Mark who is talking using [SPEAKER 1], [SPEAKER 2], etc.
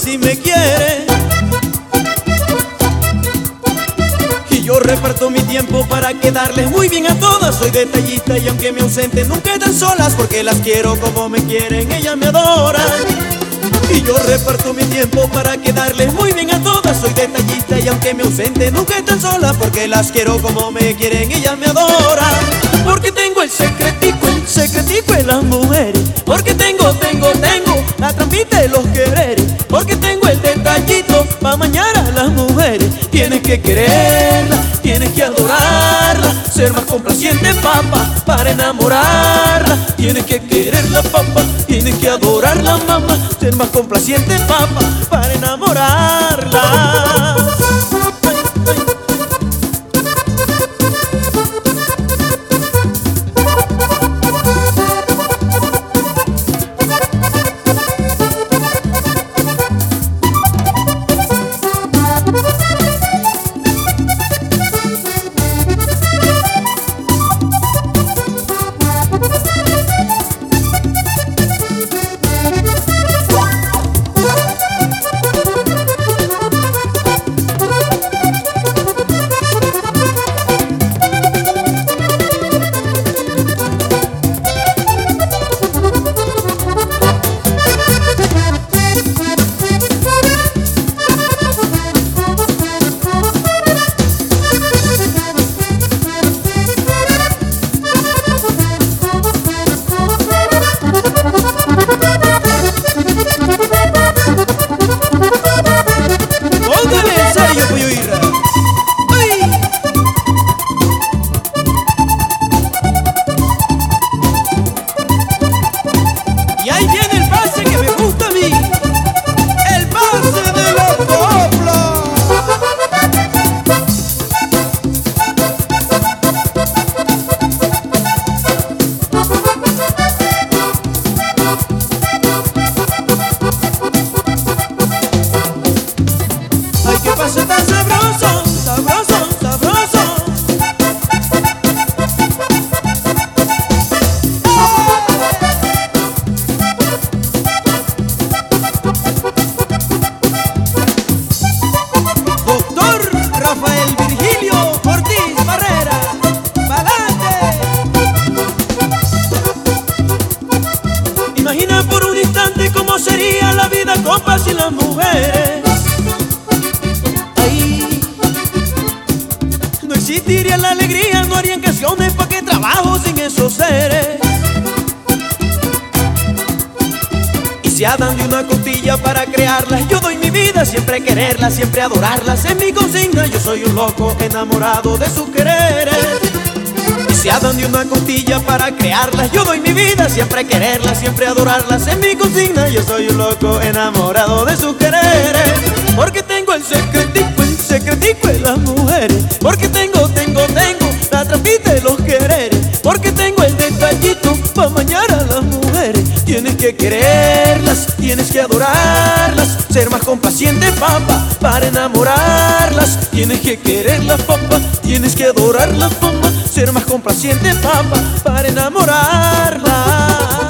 [SPEAKER 1] sí me quiere. Y yo reparto mi tiempo para quedarles muy bien a todas. Soy detallista y aunque me ausente nunca están solas, porque las quiero como me quieren, ellas me adoran. Y yo reparto mi tiempo para quedarles muy bien a todas. Soy detallista y aunque me ausente nunca están solas, porque las quiero como me quieren, ellas me adoran. Porque tengo el secretico en las mujeres. Porque tengo la trampita de los quereres. Porque tengo el detallito pa' mañana a las mujeres. Tienes que quererla, tienes que adorarla, ser más complaciente, papá, para enamorarla. Tienes que quererla, papá, tienes que adorarla, mamá, ser más complaciente, papá, para enamorarla. Tan sabroso, sabroso, sabroso. Doctor Rafael Virgilio Ortiz Barrera, ¡pa'lante! Imagina por un instante cómo sería la vida, compa, sin las mujeres. No existiría la alegría, no harían canciones, ¿pa' qué trabajo sin esos seres? Y se dan de una costilla para crearlas. Yo doy mi vida, siempre quererlas, siempre adorarlas. Es mi consigna, yo soy un loco enamorado de sus quereres. Y se dan de una costilla para crearlas. Yo doy mi vida, siempre quererlas, siempre adorarlas. Es mi consigna, yo soy un loco enamorado de sus quereres. Porque tengo el secretico en las mujeres. Porque tengo la trampita de los quereres. Porque tengo el detallito pa' mañar a las mujeres. Tienes que quererlas, tienes que adorarlas, ser más complaciente, papá, para enamorarlas. Tienes que quererlas, papá, tienes que adorarlas, papá, ser más complaciente, papá, para enamorarlas.